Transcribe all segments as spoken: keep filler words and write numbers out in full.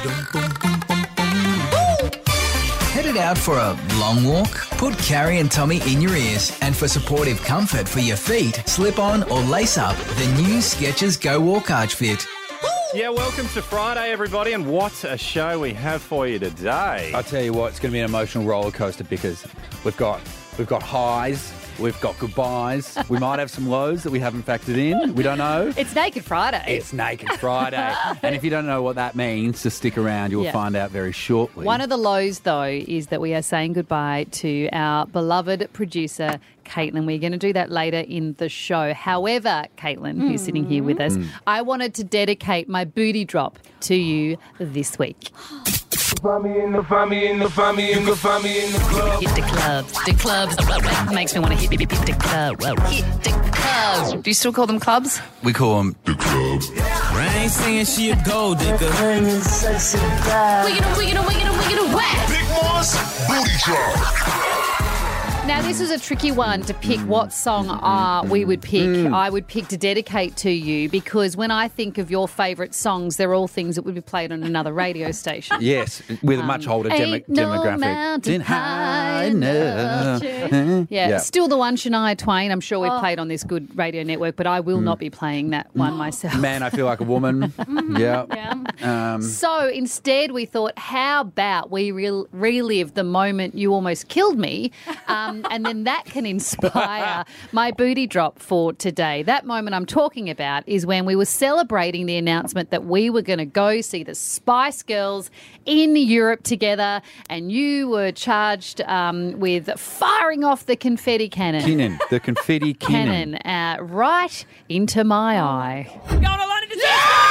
Headed out for a long walk? Put Carrie and Tommy in your ears, and for supportive comfort for your feet, slip on or lace up the new Skechers Go Walk Arch Fit. Yeah, welcome to Friday, everybody, and what a show we have for you today. I tell you what, it's going to be an emotional roller coaster because we've got we've got highs, we've got goodbyes, we might have some lows that we haven't factored in. We don't know. It's Naked Friday. It's Naked Friday, and if you don't know what that means, just stick around. You'll Yeah. find out very shortly. One of the lows, though, is that we are saying goodbye to our beloved producer, Caitlin. We're going to do that later in the show. However, Caitlin, who's sitting here with us, I wanted to dedicate my booty drop to you this week. Find me in the, find me in the, find me in the, find me in the club. Hit the clubs, the clubs. Makes me want to hit, hit, hit the club. Hit the clubs. Do you still call them clubs? We call them I ain't saying she a gold digger. Banging sexy vibe. Wiggin' wiggin' wiggin' wiggin' whack. Big Moss, booty drop. Now, this was a tricky one to pick what song uh, we would pick. I would pick to dedicate to you because when I think of your favourite songs, they're all things that would be played on another radio station. Yes, with a much older demo- Ain't no demographic. mountain high enough. Yeah, Yeah. still the one, Shania Twain. I'm sure we've played on this good radio network, but I will not be playing that one myself. Man, I feel like a woman. Yeah. Um, So instead, we thought, how about we re- relive the moment you almost killed me, um, and then that can inspire my booty drop for today. That moment I'm talking about is when we were celebrating the announcement that we were going to go see the Spice Girls in Europe together, and you were charged um, with firing off the confetti cannon. Kinnan, the confetti cannon. Cannon uh, right into my eye. Going along to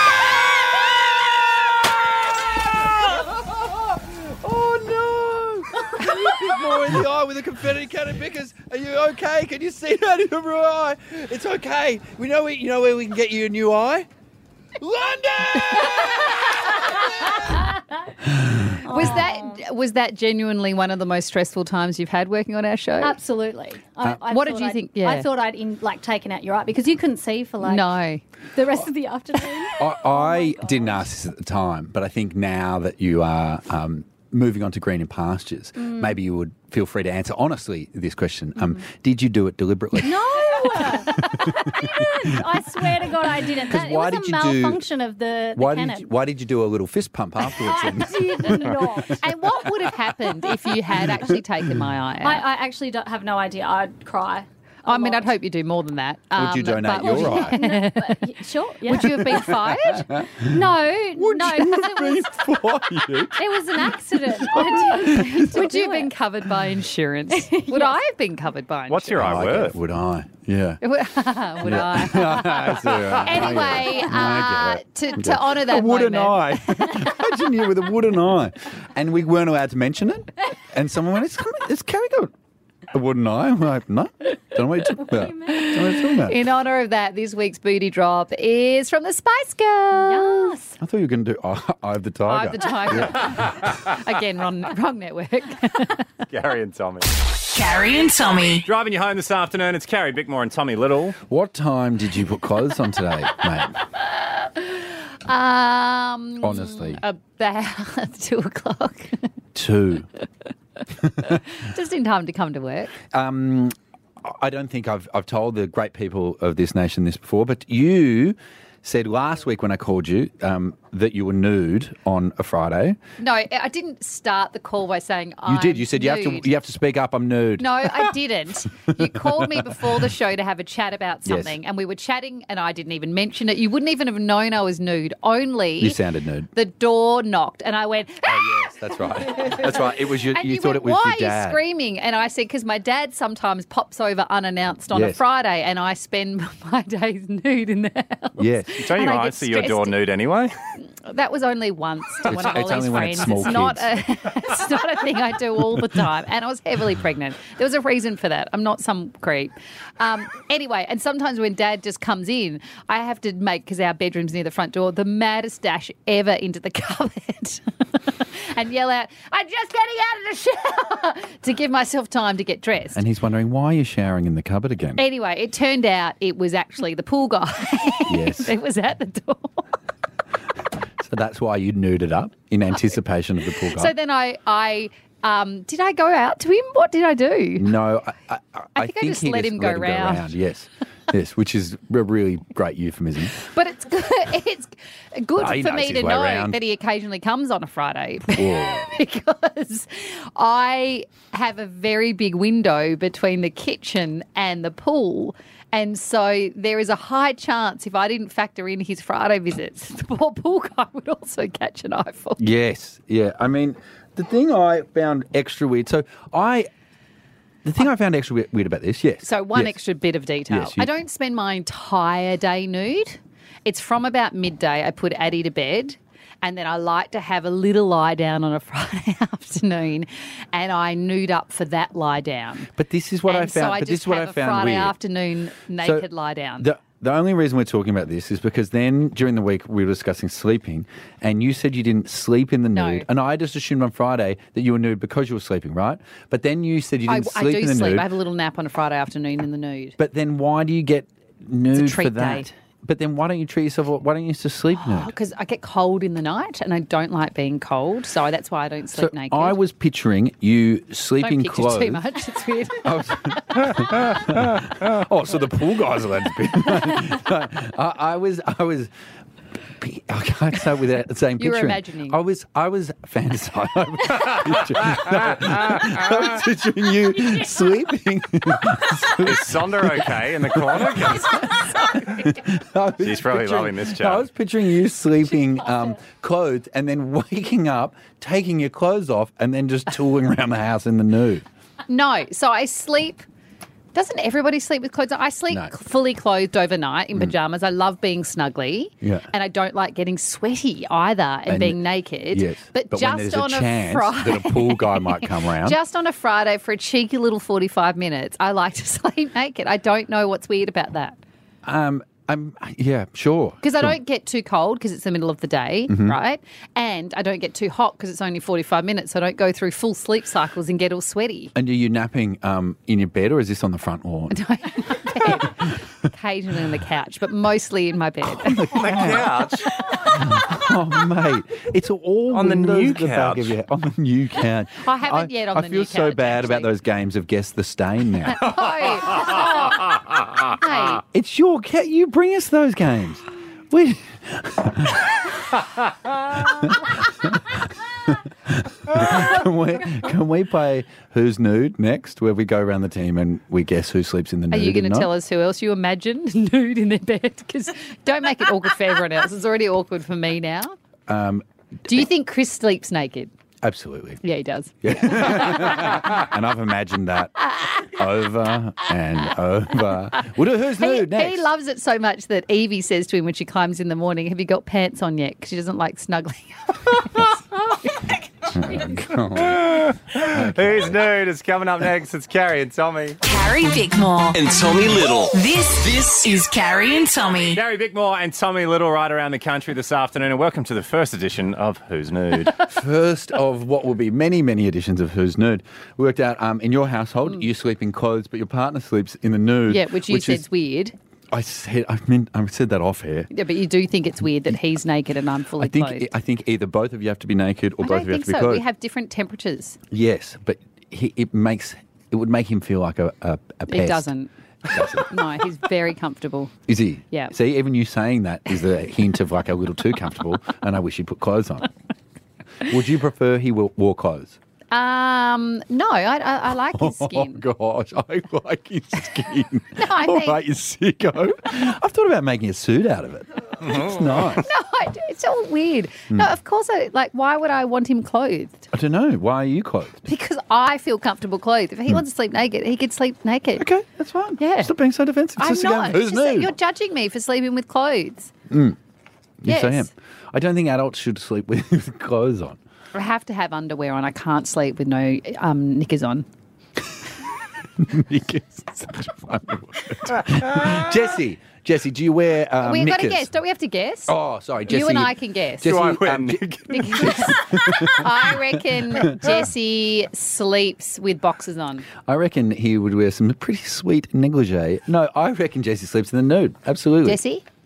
Oh no! Can you hit more in the eye with a confetti cannon? Because are you okay? Can you see that in your eye? It's okay. We know we, you know where we can get you a new eye. London! Was that was that genuinely one of the most stressful times you've had working on our show? Absolutely. I, I what did thought you I'd- think? Yeah. I thought I'd in, like taken out your eye because you couldn't see for like No. the rest of the afternoon. I, I didn't ask this at the time, but I think now that you are um, moving on to greener pastures, maybe you would feel free to answer honestly this question. Um, Did you do it deliberately? No, I didn't. I swear to God, I didn't. 'Cause That, why it was did a you do- malfunction of the, the Why cannon. did you, why did you do a little fist pump afterwards? I then? did not. And what would have happened if you had actually taken my eye out? I, I actually don't have no idea. I'd cry. a I mean, lot. I'd hope you do more than that. Would you Um, donate but- your eye? Y- Sure. Yeah. Would you have been fired? No, no. 'cause it, was, Fired? it was an accident. I didn't mean to Would you do have been it. covered by insurance? Would I have been covered by insurance? What's your eye I get worth? it, would I? Yeah. Would I? That's all right. Anyway, I uh, get it. to, to honour that A wooden moment. eye. Imagine you with a wooden eye. And we weren't allowed to mention it. And someone went, it's, it's Carrie got a wooden eye. I'm like, no. Don't know what you're talking about. Don't know what you're talking about. In honour of that, this week's booty drop is from the Spice Girls. Yes. I thought you were going to do Eye Eye of the Tiger. Eye of the Tiger. Again, wrong, wrong network. Gary and Tommy. Carrie and Tommy. Driving you home this afternoon, it's Carrie Bickmore and Tommy Little. What time did you put clothes on today, mate? Um, Honestly. About two o'clock. Two. Just in time to come to work. Um, I don't think I've I've told the great people of this nation this before, but you said last week when I called you um, that you were nude on a Friday. No, I didn't start the call by saying You I'm did. You said you have nude. to you have to speak up. I'm nude. No, I didn't. You called me before the show to have a chat about Yes. something, and we were chatting, and I didn't even mention it. You wouldn't even have known I was nude. Only You sounded nude. the door knocked, and I went. Oh yes, that's right. That's right. It was your, And you, you, thought went, it was why your are dad. you screaming? And I said, because my dad sometimes pops over unannounced on a Yes. Friday, and I spend my days nude in the house. Yes. Don't And your I eyes get see your door stressed. nude anyway? That was only once to It's- one of it's Ollie's only when it's friends. small not kids. a, it's not a thing I do all the time. And I was heavily pregnant. There was a reason for that. I'm not some creep. Um, anyway, and sometimes when Dad just comes in, I have to make, because our bedroom's near the front door, the maddest dash ever into the cupboard and yell out, "I'm just getting out of the shower," to give myself time to get dressed. And he's wondering, why are you showering in the cupboard again? Anyway, it turned out it was actually the pool guy. Yes. It was at the door. So that's why you nuded up in anticipation of the pool guy. So then I, I um, did I go out to him? What did I do? No, I, I, I, I think I just he let him go round. Yes, yes, which is a really great euphemism. But it's good, it's good Oh, he for knows me his to way know around. that he occasionally comes on a Friday Whoa. because I have a very big window between the kitchen and the pool. And so there is a high chance if I didn't factor in his Friday visits, the poor pool guy would also catch an eyeful. Yes, yeah. I mean, the thing I found extra weird. So I, the thing I found extra weird, weird about this, yes. So one yes. extra bit of detail. Yes, you- I don't spend my entire day nude. It's from about midday. I put Addie to bed. And then I like to have a little lie down on a Friday afternoon, and I nude up for that lie down. But this is what and I found. So I but just this is what have I a found Friday weird. afternoon naked lie down. The, the only reason we're talking about this is because then during the week we were discussing sleeping, and you said you didn't sleep in the No. nude, and I just assumed on Friday that you were nude because you were sleeping, right? But then you said you I, didn't I sleep do in the sleep. nude. I have a little nap on a Friday afternoon in the nude. But then why do you get nude for treat that? day. But then why don't you treat yourself? Why don't you just sleep nude? Because I get cold in the night, and I don't like being cold, so that's why I don't So sleep naked. I was picturing you don't sleeping picture clothes. too much. It's weird. Oh, so the pool guys are allowed to be. I, I was, I was. I can't say without saying You were picturing. imagining. I was, I was fantasizing. I was picturing, I was picturing you sleeping. Is Sonder okay in the corner? 'Cause I was She's probably picturing- loving this I chat. was picturing you sleeping um, clothed and then waking up, taking your clothes off, and then just tooling around the house in the nude. No, so I sleep. Doesn't everybody sleep with clothes on? I sleep No. fully clothed overnight in pajamas. I love being snuggly. Yeah. And I don't like getting sweaty either and, And- being naked. Yes, But, when just there's on a a, chance Friday. that a pool guy might come round. Just on a Friday for a cheeky little forty-five minutes, I like to sleep naked. I don't know what's weird about that. Um, I'm, yeah, sure. Because I sure. don't get too cold because it's the middle of the day, Mm-hmm. right? And I don't get too hot because it's only forty-five minutes. So I don't go through full sleep cycles and get all sweaty. And are you napping um, in your bed or is this on the front lawn? Bed. Occasionally on the couch, but mostly in my bed. the couch. Oh, mate, it's all On the windows new at the back couch. of your head. On the new couch. I haven't yet on I the feel new so couch, bad about actually. those games of Guess the Stain now. Oh, oh, hey, It's your cat. You bring us those games. We. can, we, can we play Who's Nude next, where we go around the team and we guess who sleeps in the are nude? you going to and not? tell us who else you imagine nude in their bed? Because don't make it awkward for everyone else. It's already awkward for me now. Um, Do you think Chris sleeps naked? absolutely. Yeah, he does. And I've imagined that over and over. We'll do Who's He, Nude next. he loves it so much that Evie says to him when she climbs in the morning, "Have you got pants on yet?" Because she doesn't like snuggling. Who's nude? It's coming up next. It's Carrie and Tommy. Carrie Bickmore. And Tommy Little. This, this is Carrie and Tommy. Gary Bickmore and Tommy Little right around the country this afternoon, and welcome to the first edition of Who's Nude. First of what will be many, many editions of Who's Nude. We worked out um, in your household, you sleep in clothes, but your partner sleeps in the nude. Yeah, which you which said's is, weird. I said, I mean, I said that off air. Yeah, but you do think it's weird that he's naked and I'm fully I think clothed. I think either both of you have to be naked or I both don't of you have think to be so. clothed. We have different temperatures. Yes, but he, it makes it would make him feel like a, a, a pest. It doesn't. No, he's very comfortable. Is he? Yeah. See, even you saying that is a hint of like a little too comfortable, and I wish he'd put clothes on. Would you prefer he wore, wore clothes? Um, no, I, I, I like his skin. Oh gosh, I like his skin. No, I All think- right, you sicko. I've thought about making a suit out of it. It's nice. No, I do- it's all weird. Hmm. No, of course, I like. Why would I want him clothed? I don't know. Why are you clothed? Because I feel comfortable clothed. If he wants to sleep naked, he could sleep naked. Hmm. Okay, that's fine. Yeah. Stop being so defensive. It's I'm just a not. game of Who's It's just that nude? you're judging me for sleeping with clothes. Yes, Yes. I am. I don't think adults should sleep with, with clothes on. I have to have underwear on. I can't sleep with no um, knickers on. Knickers. Such a funny word. Jesse, Jesse, do you wear um, We've got to knickers? guess. Don't we have to guess? Oh, sorry, Jesse. you and I can guess. Jesse, Do I wear um, Je- knickers? I reckon Jesse sleeps with boxers on. I reckon he would wear some pretty sweet negligee. No, I reckon Jesse sleeps in the nude. Absolutely. Jesse?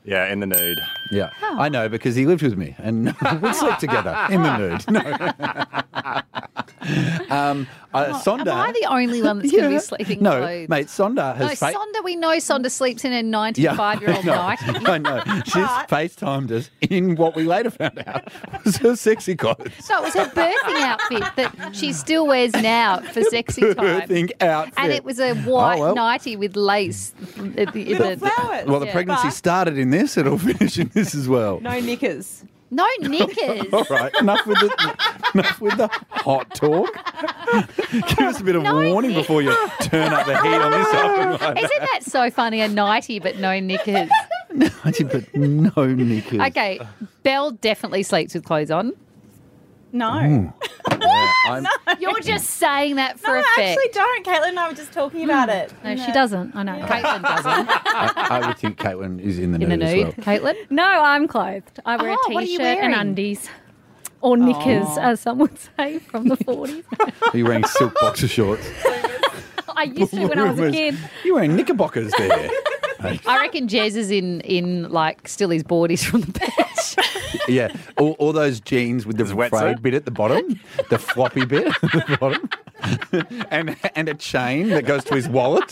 Yeah, in the nude. Yeah, I know because he lived with me and we slept together in the nude. No. um, uh, Sonda. Am I the only one that's going to be sleeping No, clothes? mate, Sonda has. No, fa- Sonda, we know Sonda sleeps in a ninety-five-year-old no, night. I know. She's FaceTimed us in what we later found out was her sexy clothes. So it was her birthing outfit that she still wears now for sexy time. Birthing outfit. And it was a white Oh, well. nightie with lace. At the, Little the- flowers. Well, the Yeah. pregnancy But- started in this. It'll finish in this as well. No knickers. No knickers. All right, enough with the enough with the hot talk. Give us a bit of No warning knick- before you turn up the heat on this oven like Isn't that so funny? A nightie but no knickers. that. But no knickers. Okay, Belle definitely sleeps with clothes on. No. Yeah, I'm, You're just saying that for No, I effect. actually don't. Caitlin and I were just talking about it. No, she doesn't. I know. Caitlin doesn't. I, I would think Caitlin is in the In the nude as nude. well. Caitlin? No, I'm clothed. I wear Oh, a what are you t-shirt and wearing? undies. Or knickers, as some would say, from the forties. Are you wearing silk boxer shorts? I used to when I was a kid. You're wearing knickerbockers there. I reckon Jez is in, in like, still his boardies from the beach. Yeah, all, all those jeans with the His wetsuit? frayed bit at the bottom, the floppy bit at the bottom, and and a chain that goes to his wallet.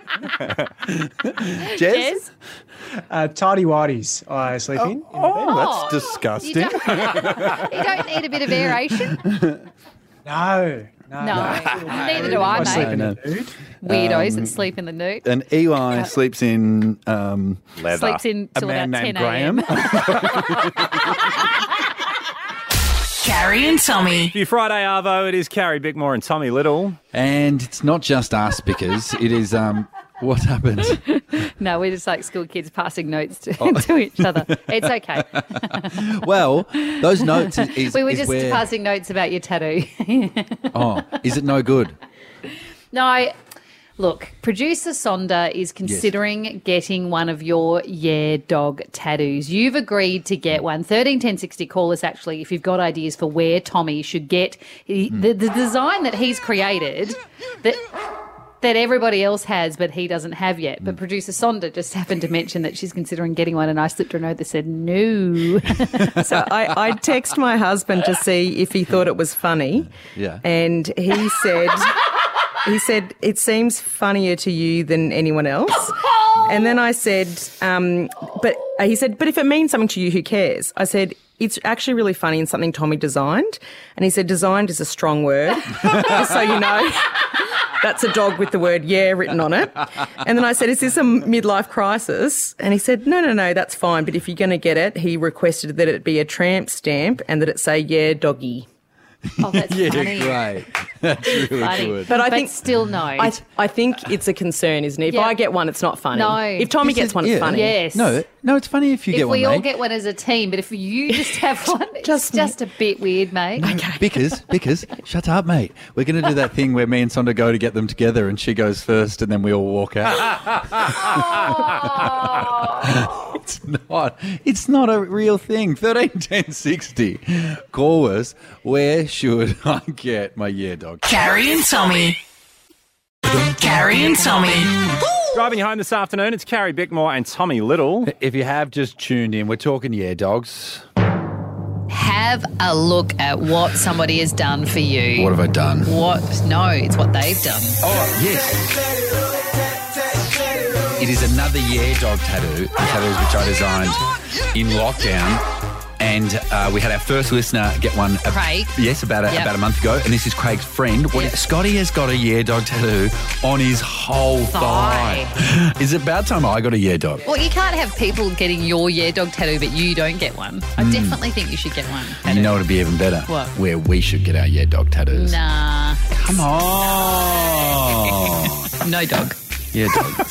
Jez? Jez? Uh, tidy whities I sleep in. in the bed. Oh, that's You disgusting. don't, you don't need a bit of aeration? No, no. No. Neither do I, I sleep mate. in No. the nude. Weirdos that sleep in the nude. And Eli sleeps in um, Leather. Sleeps in a till man about named ten Graham. a.m. Carrie and Tommy. For your Friday Arvo, it is Carrie Bickmore and Tommy Little. And it's not just us because it is um, what happened. No, we're just like school kids passing notes to, to each other. It's okay. Well, those notes is, is, We were is just where, passing notes about your tattoo. Oh, is it no good? No, look, producer Sonda is considering getting one of your Yeah Dog tattoos. You've agreed to get one. thirteen ten sixty, call us actually if you've got ideas for where Tommy should get he, the, the design that he's created that that everybody else has but he doesn't have yet. But producer Sonda just happened to mention that she's considering getting one and I slipped her a note that said no. So I, I text my husband to see if he thought it was funny. Yeah. And he said, he said, it seems funnier to you than anyone else. And then I said, um, but uh, he said, but if it means something to you, who cares? I said, it's actually really funny and something Tommy designed. And he said, designed is a strong word, just so you know. That's a dog with the word yeah written on it. And then I said, is this a midlife crisis? And he said, no, no, no, that's fine. But if you're going to get it, he requested that it be a tramp stamp and that it say yeah doggy. Oh, that's Yeah, funny. great. That's really Funny. good. But I But think still no. I, I think it's a concern, isn't it? If Yeah. I get one, it's not funny. No. If Tommy This gets is- one, it's yeah. funny. Yes. No, no, it's funny if you If get one, we all mate. get one as a team, but if you just have one, it's Just just, me. a bit weird, mate. Because, because, shut up, mate. We're going to do that thing where me and Sonda go to get them together and she goes first and then we all walk out. It's not. It's not a real thing. thirteen ten sixty. Call us. Where should I get my yeah dog? Carrie and Tommy. Carrie and Tommy. Driving you home this afternoon, it's Carrie Bickmore and Tommy Little. If you have just tuned in, we're talking yeah dogs. Have a look at what somebody has done for you. What have I done? What? No, it's what they've done. Oh, yes. It is another yeah dog tattoo, tattoos which I designed in lockdown. And uh, we had our first listener get one. uh, Craig. Yes, about a, Yep. about a month ago. And this is Craig's friend. What, Yep. Scotty has got a yeah dog tattoo on his whole thigh. Thigh. Is it about time I got a yeah dog? Well, you can't have people getting your yeah dog tattoo, but you don't get one. I definitely think you should get one. And you know what would be even better? What? Where we should get our yeah dog tattoos. Nah, Come on. no dog. Yeah dog.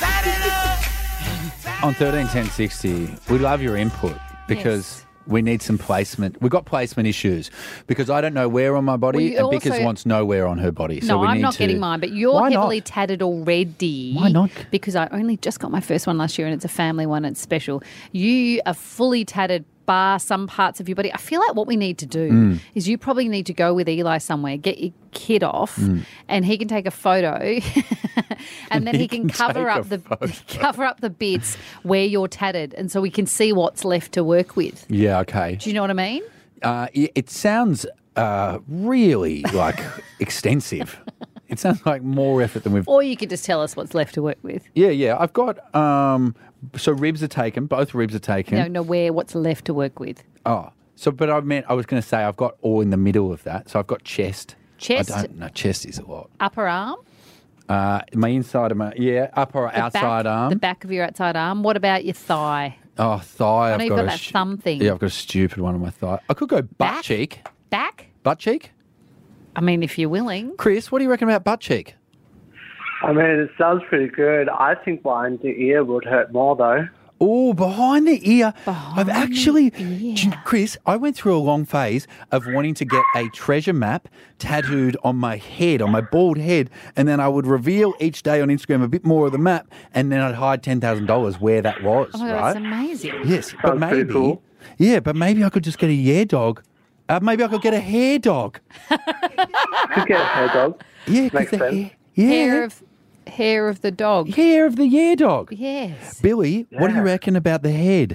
On thirteen ten sixty, we love your input because Yes. we need some placement. We've got placement issues because I don't know where on my body Well, you and Bickers also- wants nowhere on her body. So No, we I'm need not to... getting mine, but you're Why heavily not? tatted already. Why not? Because I only just got my first one last year and it's a family one, it's special. You are fully tatted spa some parts of your body. I feel like what we need to do Mm. is you probably need to go with Eli somewhere, get your kid off, Mm. and he can take a photo, and then he, He can, can cover take up a the photo. cover up the bits where you're tatted, and so we can see what's left to work with. Yeah, okay. Do you know what I mean? Uh, it, it sounds uh, really like extensive. It sounds like more effort than we've. Or you could just tell us what's left to work with. Yeah, yeah. I've got um, so ribs are taken. Both ribs are taken. No, no, where what's left to work with. Oh, so but I meant I was going to say I've got all in the middle of that. So I've got chest. Chest? I don't know. Chest is a lot. Upper arm, Uh, my inside of my yeah upper or the outside back, arm. the back of your outside arm. What about your thigh? Oh, thigh. I I've know you've got, got a that stu- thumb thing. Yeah, I've got a stupid one on my thigh. I could go butt Back? cheek. Back? Butt cheek. I mean, if you're willing. Chris, what do you reckon about butt cheek? I mean, it sounds pretty good. I think behind the ear would hurt more, though. Oh, behind the ear. I've actually, Do you- Chris, I went through a long phase of wanting to get a treasure map tattooed on my head, on my bald head, and then I would reveal each day on Instagram a bit more of the map, and then I'd hide ten thousand dollars where that was, Oh my God, right? that's amazing. Yes, but Sounds pretty maybe, cool. yeah, but maybe I could just get a yeah dog. Uh, maybe I could get a hair dog. Could get a hair dog. Yeah, 'cause Makes the sense. hair, yeah, Hair of hair of the dog. hair of the yeah dog. Yes. Billy, what do you Yeah. reckon about the head?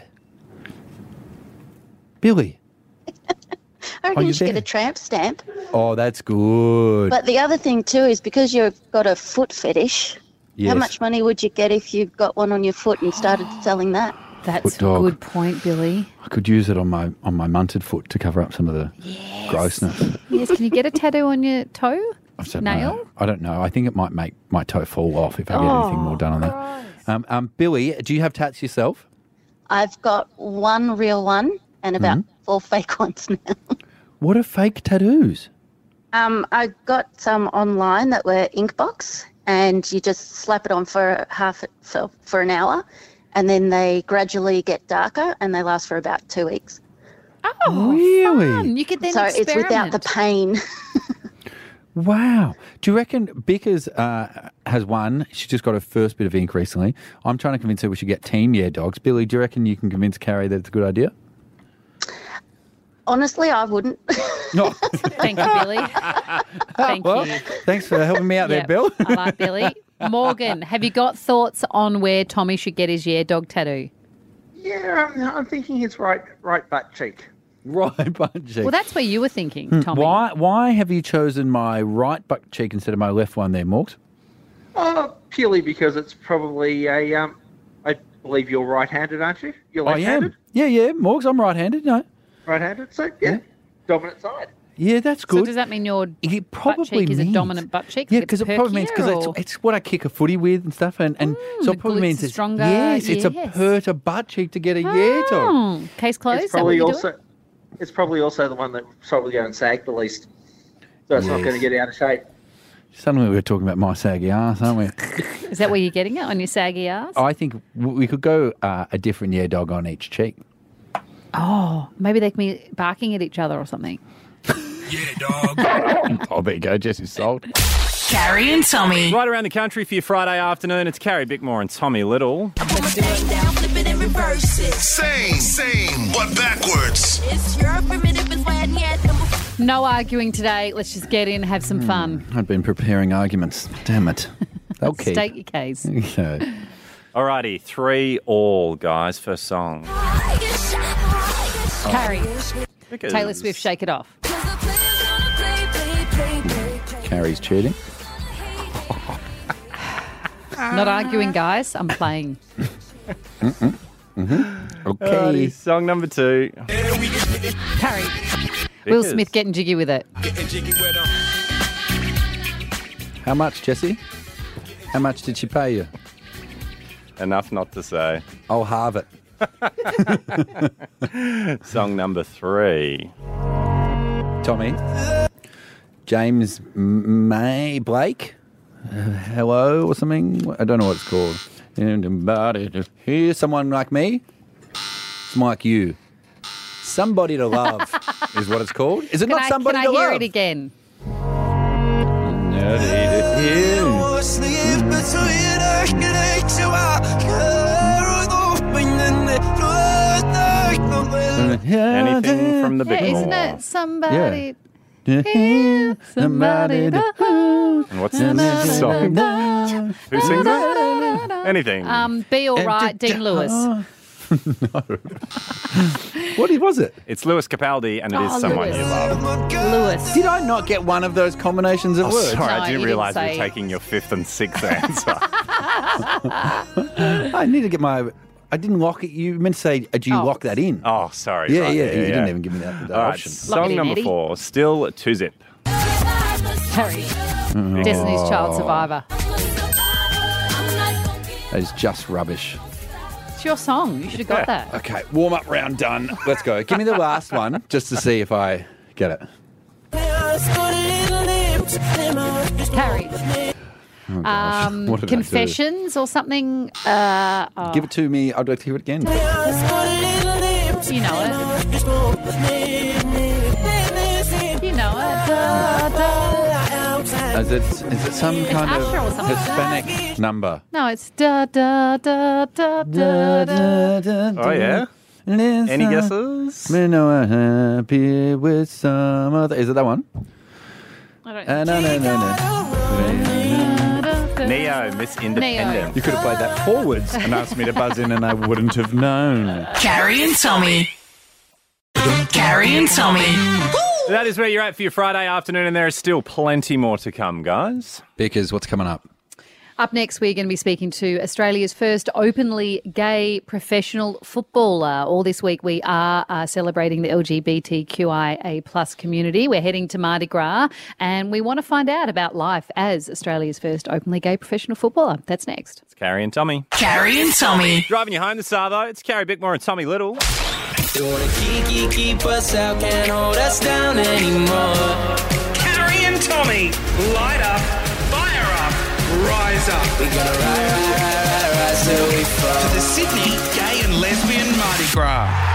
Billy. I reckon Oh, you you should get there? a tramp stamp. Oh, that's good. But the other thing too is because you've got a foot fetish, Yes. how much money would you get if you got one on your foot and started selling that? That's Foot dog. a good point, Billy. I could use it on my on my munted foot to cover up some of the grossness. Yes, can you get a tattoo on your toe? I don't Nail? know. I don't know. I think it might make my toe fall off if I get anything more done on that. Um, um, Billy, do you have tats yourself? I've got one real one and about Mm-hmm. four fake ones now. What are fake tattoos? Um, I got some online that were Inkbox, and you just slap it on for half for, for an hour, and then they gradually get darker, and they last for about two weeks. Oh, Really? fun. You could then so it's without the experiment. pain. Wow. Do you reckon Bickers uh, has one? She just got her first bit of ink recently. I'm trying to convince her we should get team yeah dogs. Billy, do you reckon you can convince Carrie that it's a good idea? Honestly, I wouldn't. No. Thank you, Billy. Thank Well, you. thanks for helping me out Yep, there, Bill. I like Billy. Morgan, have you got thoughts on where Tommy should get his yeah dog tattoo? Yeah, I'm, I'm thinking it's right, right butt cheek. Right butt cheek. Well, that's where you were thinking, Hmm, Tommy. Why, why have you chosen my right butt cheek instead of my left one there, Morgs? Oh, purely because it's probably a. Um, I believe you're right-handed, aren't you? You're I left-handed. am. Yeah, yeah, Morgs, I'm right-handed, no. Right-handed. So yeah, dominant side. Yeah, that's So good. does that mean your It butt probably cheek is a means- dominant butt cheek? Yeah, It's because it probably means because perkier, or- it's, it's what I kick a footy with and stuff, and, and so the it probably glutes means are it's stronger, yes, it's a yes. perter butt cheek to get a yeah dog. Oh, case closed. It's Is that what probably you're also. It's probably also the one that probably going to sag the least. So it's not Yes. going to get out of shape. Suddenly we're talking about my saggy ass, aren't we? doing? Is that where you're getting it, on your saggy ass? I think w- we could go uh, a different yeah dog on each cheek. Oh, maybe they can be barking at each other or something. Oh, there you go, Jesse's sold. Carrie and Tommy. Right around the country for your Friday afternoon, it's Carrie Bickmore and Tommy Little. Same, same, but backwards. No arguing today. Let's just get in and have some fun. I've been preparing arguments. Damn it. Okay. State your case. Okay. Alrighty, three all, guys. First song. Carrie, Because- Taylor Swift, Shake It Off. Carrie's cheating. Not arguing, guys. I'm playing. Mm-mm. Mm-hmm. Okay. Alrighty, song number two. Carrie, Will Because- Smith getting jiggy with it. How much, Jesse? How much did she pay you? Enough not to say. I'll halve it. Song number three. Tommy. James M- May Blake. Uh, hello or something. I don't know what it's called. Anybody to hear someone like me? Someone like you. Somebody to love is what it's called. Is it Can not I, somebody can I to hear love? it again? Anything from the big Yeah, four. isn't it? Somebody. Yeah. Heal somebody to hold. And what's this song? Who sings it? Anything. Um, Be All Right, Dean Lewis. What was it? It's Lewis Capaldi, and it is Oh, Someone Lewis. You Love. Lewis. Did I not get one of those combinations of Oh, words? sorry, No, I you didn't didn't realise we say- were taking your fifth and sixth answer. I need to get my. I didn't lock it. You meant to say, do you Oh. lock that in? Oh, sorry. yeah, right, yeah, You didn't even give me that, that All right, option. Lock it song in, number Eddie. four, still two zip. Harry. Oh. Destiny's Child Survivor. That is just rubbish. It's your song. You should have got that. Okay, warm up round done. Let's go. Give me the last one just to see if I get it. Harry. Oh, gosh. Um, What did I do? Confessions or something. Uh, oh. Give it to me. I'd like to hear it again. You know it. You know it. Da, da. Is it, is it some It's kind Usher or of something. Hispanic number? No, it's da da da da da da. Oh, yeah? Any guesses? Me know I'm happy with some other. Is it that one? I don't Uh, no, no, no, no. Neo, Miss Independent. You could have played that forwards and asked me to buzz in, and I wouldn't have known. Carrie and Tommy. Carrie and Tommy. That is where you're at for your Friday afternoon, and there is still plenty more to come, guys. Because what's coming up? Up next, we're going to be speaking to Australia's first openly gay professional footballer. All this week, we are uh, celebrating the L G B T Q I A plus community. We're heading to Mardi Gras, and we want to find out about life as Australia's first openly gay professional footballer. That's next. It's Carrie and Tommy. Carrie and Tommy. Driving you home this Savo, it's Carrie Bickmore and Tommy Little. Doing keep, keep us out, can't hold us down anymore. Carrie and Tommy, light up, fire up, rise up. We gonna ride, ride, ride, ride, ride till we fall. To the Sydney Gay and Lesbian Mardi Gras.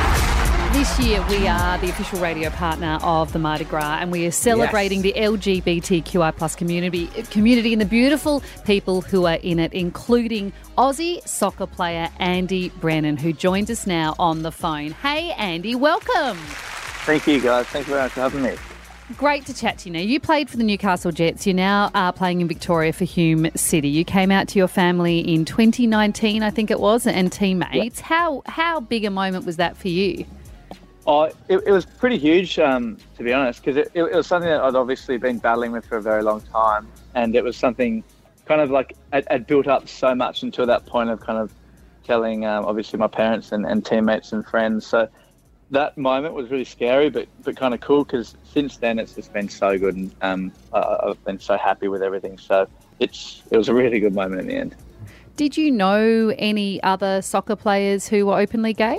This year, we are the official radio partner of the Mardi Gras, and we are celebrating the L G B T Q I plus community, community and the beautiful people who are in it, including Aussie soccer player Andy Brennan, who joins us now on the phone. Hey, Andy, welcome. Thank you, guys. Thank you very much for having me. Great to chat to you now. You played for the Newcastle Jets. You now are playing in Victoria for Hume City. You came out to your family in twenty nineteen, I think it was, and teammates. Yep. How how big a moment was that for you? Oh, it, it was pretty huge, um, to be honest, because it, it, it was something that I'd obviously been battling with for a very long time, and it was something kind of like I'd, I'd built up so much until that point of kind of telling, um, obviously, my parents and, and teammates and friends. So that moment was really scary, but but kind of cool, because since then it's just been so good, and um, I, I've been so happy with everything. So it's it was a really good moment in the end. Did you know any other soccer players who were openly gay?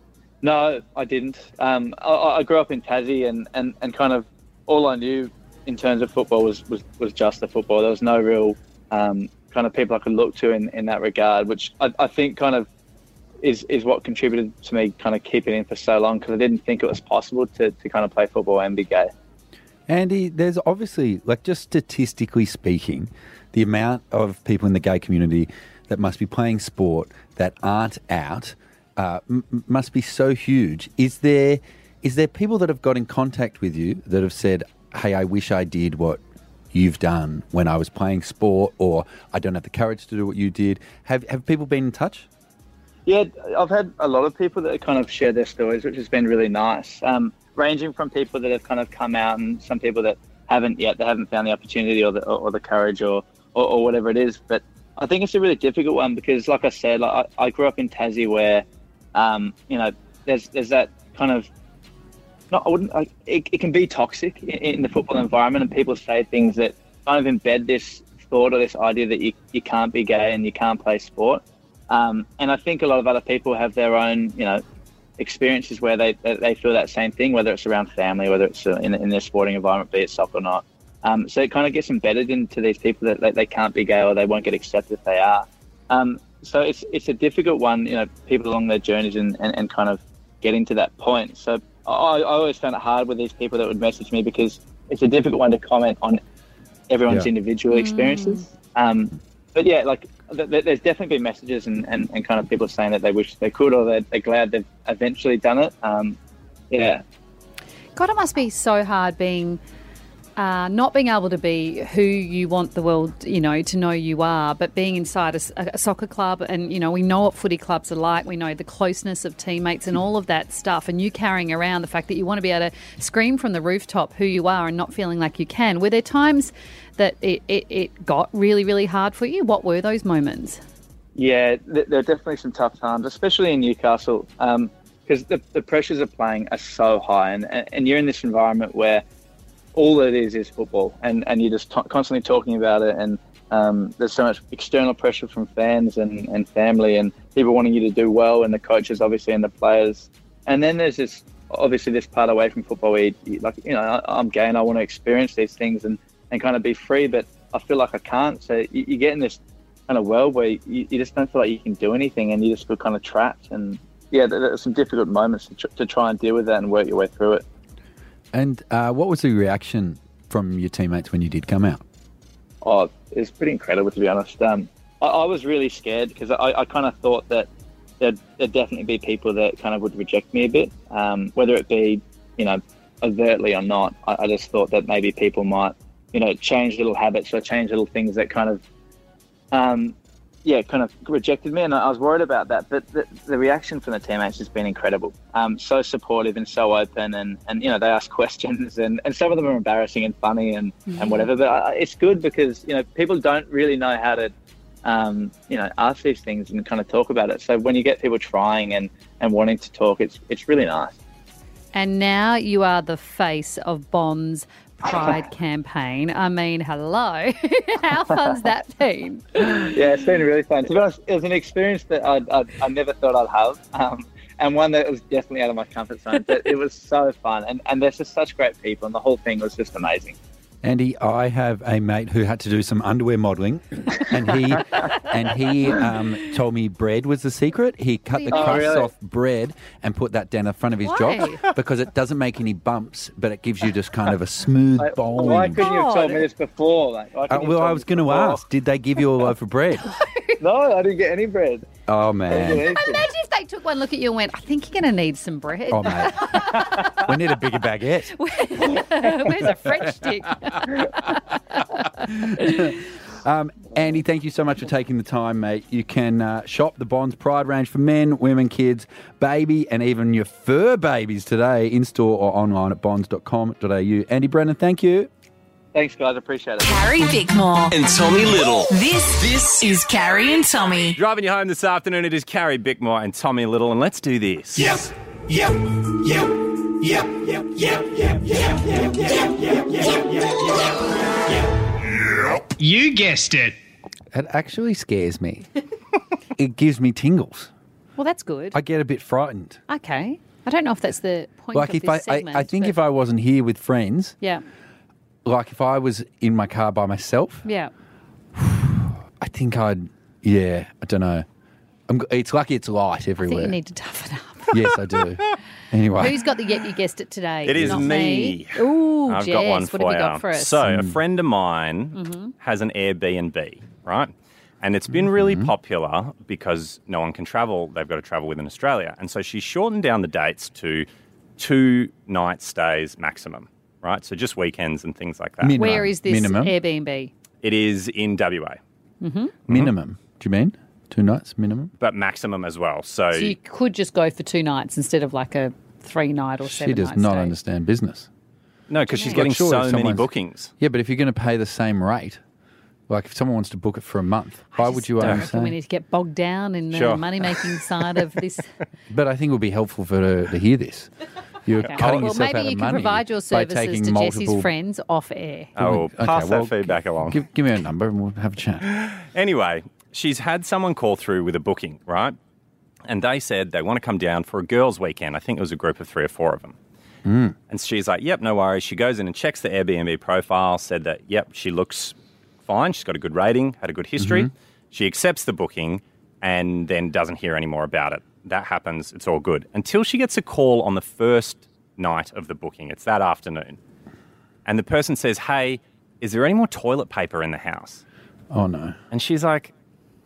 No, I didn't. Um, I, I grew up in Tassie, and, and, and kind of all I knew in terms of football was, was, was just the football. There was no real um, kind of people I could look to in, in that regard, which I, I think kind of is, is what contributed to me kind of keeping in for so long, because I didn't think it was possible to, to kind of play football and be gay. Andy, there's obviously, like, just statistically speaking, the amount of people in the gay community that must be playing sport that aren't out Uh, m- must be so huge. Is there is there people that have got in contact with you that have said, hey, I wish I did what you've done when I was playing sport, or I don't have the courage to do what you did? Have have people been in touch? Yeah, I've had a lot of people that kind of share their stories, which has been really nice, um, ranging from people that have kind of come out and some people that haven't yet, they haven't found the opportunity or the, or, or the courage or, or, or whatever it is. But I think it's a really difficult one because, like I said, like I, I grew up in Tassie where Um, you know, there's there's that kind of not I wouldn't I, it, it can be toxic in, in the football environment, and people say things that kind of embed this thought or this idea that you, you can't be gay and you can't play sport. Um, and I think a lot of other people have their own, you know, experiences where they they feel that same thing, whether it's around family, whether it's in, in their sporting environment, be it soccer or not. Um, so it kind of gets embedded into these people that, that they can't be gay or they won't get accepted if they are. Um, So it's it's a difficult one, you know, people along their journeys and, and, and kind of getting to that point. So I, I always found it hard with these people that would message me because it's a difficult one to comment on everyone's Yeah. individual experiences. Um, but yeah, like th- th- there's definitely been messages and, and, and kind of people saying that they wish they could, or they're, they're glad they've eventually done it. Um, yeah. God, it must be so hard being uh, not being able to be who you want the world, you know, to know you are, but being inside a, a soccer club, and you know, we know what footy clubs are like. We know the closeness of teammates and all of that stuff. And you carrying around the fact that you want to be able to scream from the rooftop who you are and not feeling like you can. Were there times that it, it, it got really, really hard for you? What were those moments? Yeah, th- there are definitely some tough times, especially in Newcastle, because um, the, the pressures of playing are so high, and, and you're in this environment where all it is is football, and, and you're just t- constantly talking about it, and um, there's so much external pressure from fans and, and family and people wanting you to do well, and the coaches obviously and the players. And then there's this, obviously this part away from football where you, like, you know, I, I'm gay and I want to experience these things and, and kind of be free, but I feel like I can't. So you, you get in this kind of world where you, you just don't feel like you can do anything, and you just feel kind of trapped. And yeah, there, there are some difficult moments to, tr- to try and deal with that and work your way through it. And uh, what was the reaction from your teammates when you did come out? Oh, it was pretty incredible, to be honest. Um, I, I was really scared because I, I kind of thought that there'd, there'd definitely be people that kind of would reject me a bit, um, whether it be, you know, overtly or not. I, I just thought that maybe people might, you know, change little habits or change little things that kind of, um, yeah, kind of rejected me, and I was worried about that. But the, the reaction from the teammates has been incredible. Um, so supportive and so open, and, and you know, they ask questions, and, and some of them are embarrassing and funny and, mm-hmm. and whatever. But I, it's good because, you know, people don't really know how to, um, you know, ask these things and kind of talk about it. So when you get people trying and, and wanting to talk, it's it's really nice. And now you are the face of Bond's Pride campaign. I mean, hello. How fun's that been? Yeah, it's been really fun. To be honest, it was an experience that I I, I never thought I'd have, um, and one that was definitely out of my comfort zone. But it was so fun, and, and there's just such great people, and the whole thing was just amazing. Andy, I have a mate who had to do some underwear modelling, and he and he um, told me bread was the secret. He cut the Oh, crusts really? off bread and put that down the front of his Why? jock because it doesn't make any bumps, but it gives you just kind of a smooth Like, bowling. why couldn't you have told me this before? Like, why Uh, couldn't you well, have I told was me going to before? ask, did they give you a loaf of bread? No, I didn't get any bread. Oh, man. Imagine if they took one look at you and went, I think you're going to need some bread. Oh, mate. We need a bigger baguette. Where's a French stick? Um, Andy, thank you so much for taking the time, mate. You can uh, shop the Bonds Pride range for men, women, kids, baby, and even your fur babies today in-store or online at bonds dot com dot a u. Andy Brennan, thank you. Thanks, guys. Appreciate it. Carrie Bickmore. And Tommy Little. This, this is Carrie and Tommy. Driving you home this afternoon, it is Carrie Bickmore and Tommy Little, and let's do this. Yep, yep, yep, yep, yep, yep, yep, yep, yep, yep, yep, yep, yep. You guessed it. It actually scares me. It gives me tingles. Well, that's good. I get a bit frightened. Okay. I don't know if that's the point Like of if this I, I, segment. I think but- if I wasn't here with friends, Yeah. like if I was in my car by myself, Yeah. I think I'd, yeah, I don't know. I'm, it's lucky it's light I think everywhere. you need to toughen up. Yes, I do. Anyway. Who's got the yep, you guessed it today? It is Not me. Ooh, I've Jess, got one what for have you you. got for us? So, a friend of mine Mhm. has an Airbnb, right? And it's been really popular because no one can travel. They've got to travel within Australia. And so she's shortened down the dates to two night stays maximum, right? So just weekends and things like that. Where is this Minimum. Airbnb? It is in W A. Mm-hmm. Minimum. Do you mean? Two nights minimum? But maximum as well. So, So you could just go for two nights instead of like a three night or seven She does night not stay. understand business. no, because she's Like, getting surely so many someone's- bookings. Yeah, but if you're going to pay the same rate, like if someone wants to book it for a month, why would you I only reckon we say? need to get bogged down in the Sure. money-making side of this. But I think it would be helpful for her to hear this. You're Okay. cutting well, yourself maybe out you of can money provide your by services taking to multiple... Jesse's friends off air. Oh, Okay, pass well, that feedback along. Give, give me a number and we'll have a chat. Anyway, she's had someone call through with a booking, right? And they said they want to come down for a girls' weekend. I think it was a group of three or four of them. Mm. And she's like, yep, no worries. She goes in and checks the Airbnb profile, said that, yep, she looks fine. She's got a good rating, had a good history. Mhm. She accepts the booking and then doesn't hear any more about it. That happens. It's all good. Until she gets a call on the first night of the booking. It's that afternoon. And the person says, hey, is there any more toilet paper in the house? Oh, no. And she's like,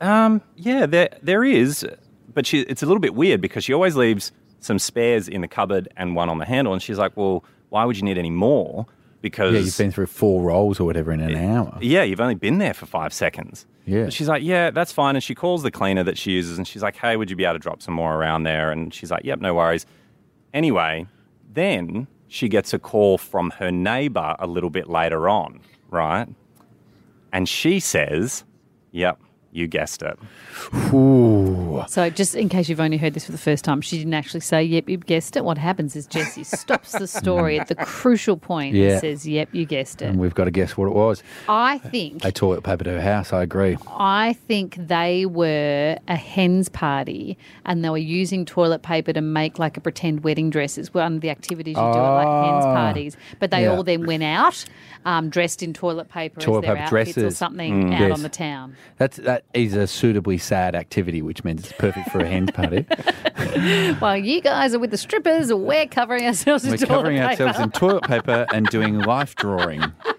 Um, yeah, there there is, but she it's a little bit weird because she always leaves some spares in the cupboard and one on the handle, and she's like, well, why would you need any more? Because Yeah, you've been through four rolls or whatever in an hour. Yeah, you've only been there for five seconds. Yeah. But she's like, yeah, that's fine. And she calls the cleaner that she uses and she's like, hey, would you be able to drop some more around there? And she's like, yep, no worries. Anyway, then she gets a call from her neighbour a little bit later on, right? And she says, yep, you guessed it. Ooh. So just in case you've only heard this for the first time, she didn't actually say, yep, you guessed it. What happens is Jessie stops the story at the crucial point Yeah. and says, yep, you guessed it. And we've got to guess what it was. I think... They toilet papered her house, I agree. I think they were a hen's party and they were using toilet paper to make like a pretend wedding dress. It's one of the activities you do at like hen's Ah. parties. But they Yeah. all then went out um, dressed in toilet paper Toilet as their paper outfits or dresses. something Mm. out Yes. on the town. That's, that is a suitably sad activity, which means it's perfect for a hen's party. While you guys are with the strippers, we're covering ourselves We're in toilet covering paper. ourselves in toilet paper and doing life drawing.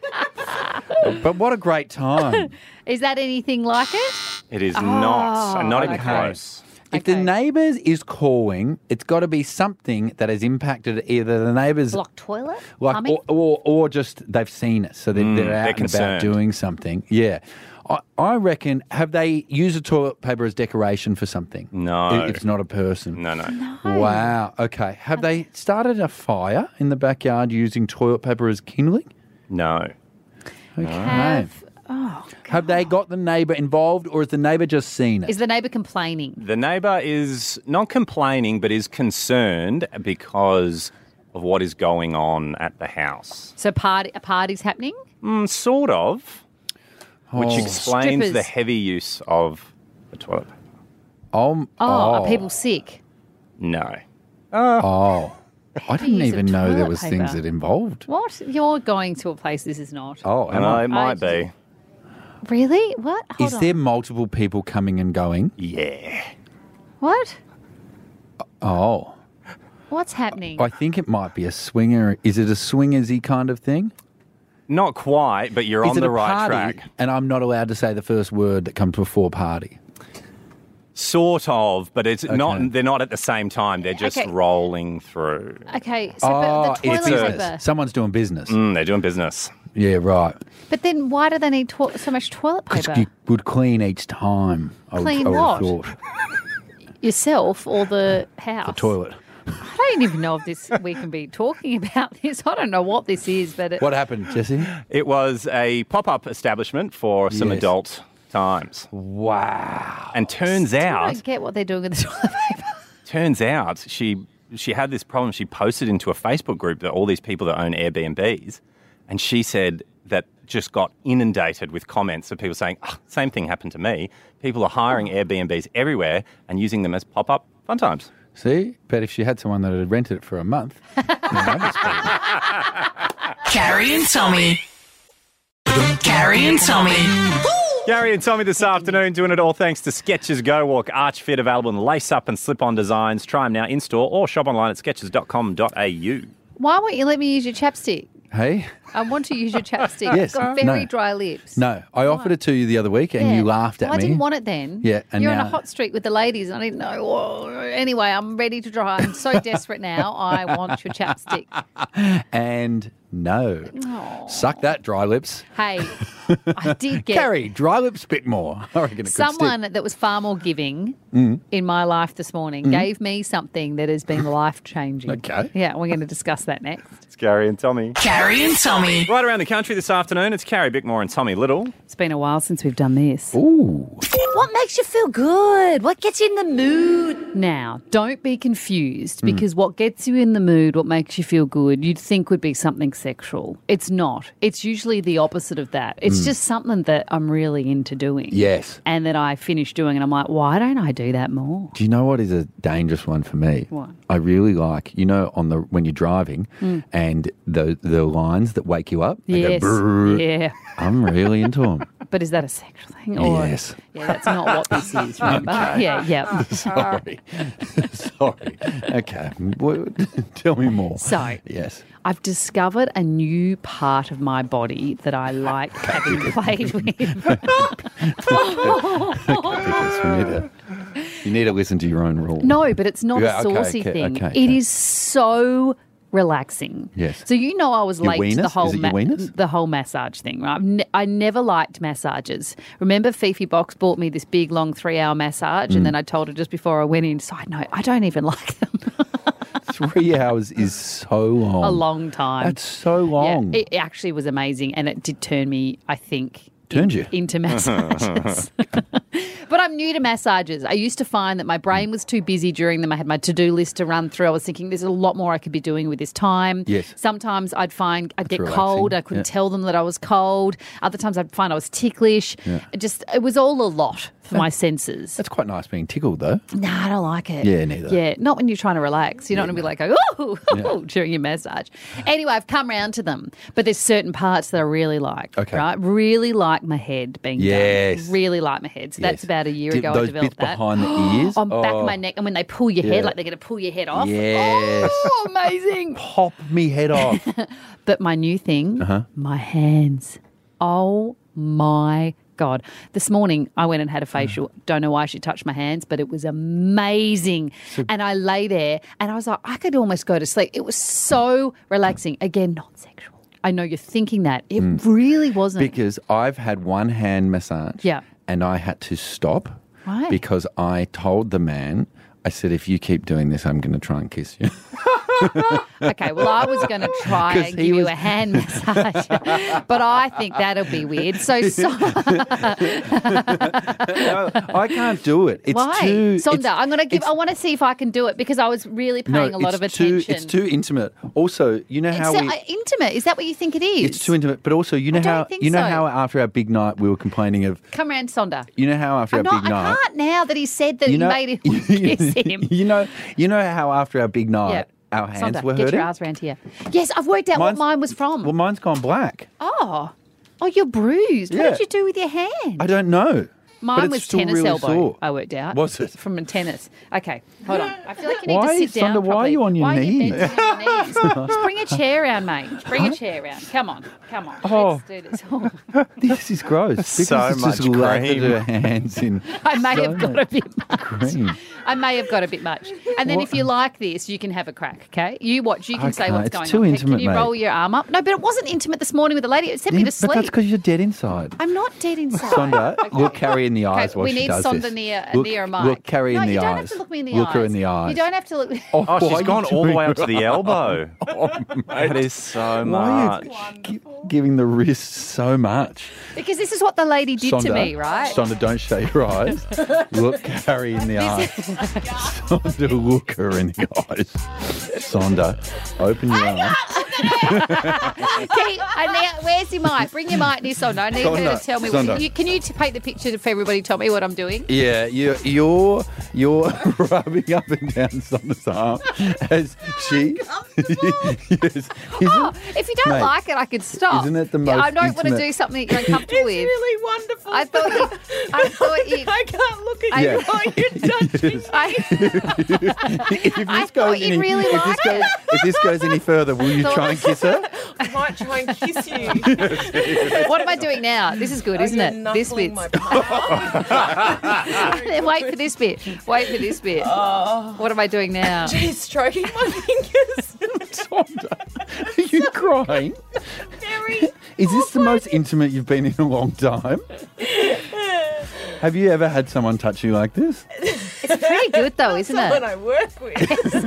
But what a great time. Is that anything like it? It is Oh, not. Not even okay. close. If the neighbours is calling, it's got to be something that has impacted either the neighbours, Blocked toilet? like, Plumbing? or, or or just they've seen it, so they're, Mm, they're they're out and concerned. about doing something. Yeah, I, I reckon. Have they used the toilet paper as decoration for something? No. I- if it's not a person. No, no. Wow. Okay. Have they started a fire in the backyard using toilet paper as kindling? No. Okay. Have, oh, Have they got the neighbour involved, or has the neighbour just seen it? is the neighbour complaining? The neighbour is not complaining, but is concerned because of what is going on at the house. So party, a party's happening? Mm, sort of, which Oh. explains the Strippers. heavy use of the toilet paper. Oh, Oh, are people sick? No. Oh. I didn't use of even know there toilet was paper. things that involved. What? You're going to a place this is not. Oh, I am know, I? it might I- be. Really? What? Hold Is on. there multiple people coming and going? Yeah. What? Oh, What's happening? I think it might be a swinger. Is it a swingersy kind of thing? Not quite, but you're Is on it the a right party, track. and I'm not allowed to say the first word that comes before party? Sort of, but it's Okay. not. They're not at the same time. They're just Okay. rolling through. Okay, so oh, but the it's toilet business. paper. Someone's doing business. Mm, they're doing business. Yeah, right. But then why do they need to- so much toilet Because paper? you would clean each time. I would- Clean I would what? have thought. Yourself or the house? The toilet. I don't even know if this we can be talking about this. I don't know what this is, but it, What happened, Jesse? It was a pop-up establishment for some Yes. adult times. Wow. And turns I out, don't get what they're doing with the toilet paper. turns out she she had this problem. She posted into a Facebook group that all these people that own Airbnbs, and she said that just got inundated with comments of people saying, oh, same thing happened to me. People are hiring Airbnbs everywhere and using them as pop-up fun times. See? But if she had someone that had rented it for a month. Carrie and Tommy. Carrie and Tommy. Gary and Tommy this afternoon doing it all thanks to Skechers Go Walk Arch Fit, available in lace-up and slip-on designs. Try them now in-store or shop online at skechers dot com dot a u. Why won't you let me use your chapstick? Hey? I want to use your chapstick. Yes, I've got very no. dry lips. No, I offered it to you the other week and Yeah. you laughed at Well, me. I didn't want it then. Yeah, and You're on now- a hot streak with the ladies. I didn't know. Whoa. Anyway, I'm ready to try. I'm so desperate now. I want your chapstick. And no. Oh. Suck that, dry lips. Hey, I did get Carrie, dry lips bit more. I reckon it could someone stick. that was far more giving Mm. in my life this morning Mm. gave me something that has been life changing. Okay. Yeah, we're going to discuss that next. It's Gary and Tommy. Carrie and Tommy. Right around the country this afternoon, it's Carrie Bickmore and Tommy Little. It's been a while since we've done this. Ooh. What makes you feel good? What gets you in the mood? Now, don't be confused Mm. because what gets you in the mood, what makes you feel good, you'd think would be something sexual. It's not. It's usually the opposite of that. It's Mm. just something that I'm really into doing. Yes. And that I finish doing and I'm like, why don't I do that more? Do you know what is a dangerous one for me? What? I really like, you know, on the when you're driving Mm. and the the lines that wake you up. they go Yes. brrr. Yeah. I'm really into them. But is that a sexual thing? Or, Yes. Yeah, that's not what this is, remember? Okay. Yeah, yeah. Sorry. Sorry. Okay. Well, tell me more. So, Yes. I've discovered a new part of my body that I like having played with. Because you need to, you need to listen to your own rules. No, but it's not Yeah, a okay, saucy okay, thing. okay, It okay. is so relaxing. Yes. So you know I was Your late to the weenus? whole Is it your weenus? the whole massage thing, right? I've ne- I never liked massages. Remember Fifi Box bought me this big long three hour massage Mm. and then I told her just before I went in, side note, I don't even like them. Three hours is so long. A long time. That's so long. Yeah, it actually was amazing and it did turn me, I think, Turned you? into massages. But I'm new to massages. I used to find that my brain was too busy during them. I had my to-do list to run through. I was thinking there's a lot more I could be doing with this time. Yes. Sometimes I'd find I'd get relaxing. cold. I couldn't Yeah. tell them that I was cold. Other times I'd find I was ticklish. Yeah. It just it was all a lot for my senses. That's quite nice being tickled, though. No, I don't like it. Yeah, neither. Yeah, not when you're trying to relax. You don't want to be like, oh, ooh, ooh, during your massage. Anyway, I've come round to them, but there's certain parts that I really like. Okay. Right? Really like my head being Yes. done. Really like my head. So Yes. that's about a year Did ago I those developed bits that. behind the ears? On back Oh. of my neck. And when they pull your Yeah. head, like they're going to pull your head off. Yes. Oh, amazing. Pop me head off. But my new thing, Uh-huh. my hands. Oh, my God. This morning I went and had a facial. Don't know why she touched my hands, but it was amazing. and I lay there and I was like, I could almost go to sleep. It was so relaxing. Again, not sexual. I know you're thinking that. It really wasn't. Because I've had one hand massage. Yeah. And I had to stop. Why? Because I told the man, I said, if you keep doing this, I'm going to try and kiss you. Okay, well, I was going to try 'Cause and he give you was- a hand massage, but I think that'll be weird. So, so No, I can't do it. It's why, too. Sonda? it's- I'm going to give. it's- I want to see if I can do it because I was really no, paying a lot of it's too, attention. It's too intimate. Also, you know how It's, we. uh, intimate. Is that what you think it is? It's too intimate. But also, you know I don't how think you know so. how after our big night we were complaining of. Come round, Sonda. You know how after I'm our not, big I night. can't now that he said that you he know, made him kiss him. You know, you know how after our big night, Yeah. our hands Sonda, were get hurting. your ass round here. Yes, I've worked out Mine's- what mine was from. Well, mine's gone black. Oh, oh, you're bruised. What Yeah. did you do with your hand? I don't know. Mine but it's was still tennis really elbow. sore. I worked out. Was it? From a tennis. Okay, hold on. I feel like you need Why, to sit down. Sonda, why are properly. you on your why knees? Are you bent on your knees? Just bring a chair around, mate. Bring a chair around. Come on, come on. Oh. Let's do this. Oh. This is gross. So Because it's much just lathered cream. her hands in I may so have got a bit much. cream. I may have got a bit much. And then What? if you like this, you can have a crack, okay? You watch. You can I say can't. what's It's going too on. Okay, intimate, can you mate. roll your arm up? No, but it wasn't intimate this morning with the lady. It sent me Yeah, to sleep. but that's because you're dead inside. I'm not dead inside. Sonda, look Carrie in the eyes Okay, while we she need does Sonda this. near, look, near a mic. Look Carrie no, in the you eyes. don't have to look me in the look eyes. her in the eyes. You don't have to look. Oh, Oh, why she's are gone you all the doing way up to that? the elbow. Oh, mate. That is so Why are much. you gi- giving the wrist so much? Because this is what the lady did to Sonda, me, right? Sonda, don't shut your eyes. Look Carrie in the eyes. Sonda, look her in the eyes. Sonda, open your eyes. Kate, I need, where's your mic? Bring your mic near Sonda. I need her Sonda, to tell me. Sonda. What, you, can you t- paint the picture for everybody? Tell me what I'm doing. Yeah, you're you're, you're rubbing up and down Sonda's arm as she. yes, isn't, Oh, if you don't Mate, like it, I could stop. isn't it the Yeah, I most don't want to intimate- do something you're uncomfortable with. really wonderful. I thought you. I thought you. I can't look at I- you while you're touching. I, if this I goes thought you'd any, really if like this goes, if this goes any further, will you Thought- try and kiss her? I might try and kiss you. what am I doing now? This is good, Oh, isn't you're it? This knuckling bit's. my Then wait for this bit. Wait for this bit. Oh. What am I doing now? She's stroking my fingers. Sonda, are you crying? Very. Is this the most intimate you've been in a long time? Have you ever had someone touch you like this? It's pretty good though, isn't Someone it? I work with.